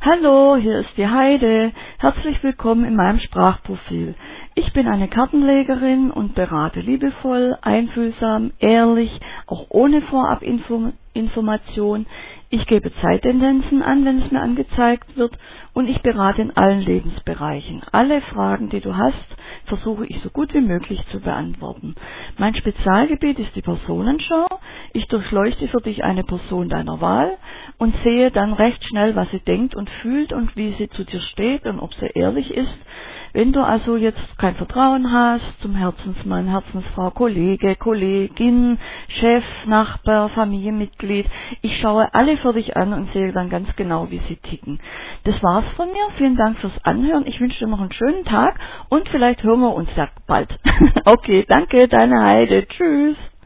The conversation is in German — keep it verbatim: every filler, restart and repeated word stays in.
Hallo, hier ist die Heide. Herzlich willkommen in meinem Sprachprofil. Ich bin eine Kartenlegerin und berate liebevoll, einfühlsam, ehrlich, auch ohne Vorabinformation. Ich gebe Zeittendenzen an, wenn es mir angezeigt wird, und ich berate in allen Lebensbereichen. Alle Fragen, die du hast, versuche ich so gut wie möglich zu beantworten. Mein Spezialgebiet ist die Personenschau. Ich durchleuchte für dich eine Person deiner Wahl und sehe dann recht schnell, was sie denkt und fühlt und wie sie zu dir steht und ob sie ehrlich ist. Wenn du also jetzt kein Vertrauen hast zum Herzensmann, Herzensfrau, Kollege, Kollegin, Chef, Nachbar, Familienmitglied, ich schaue alle für dich an und sehe dann ganz genau, wie sie ticken. Das war's von mir. Vielen Dank fürs Anhören. Ich wünsche dir noch einen schönen Tag und vielleicht hören wir uns ja bald. Okay, danke, deine Heide. Tschüss.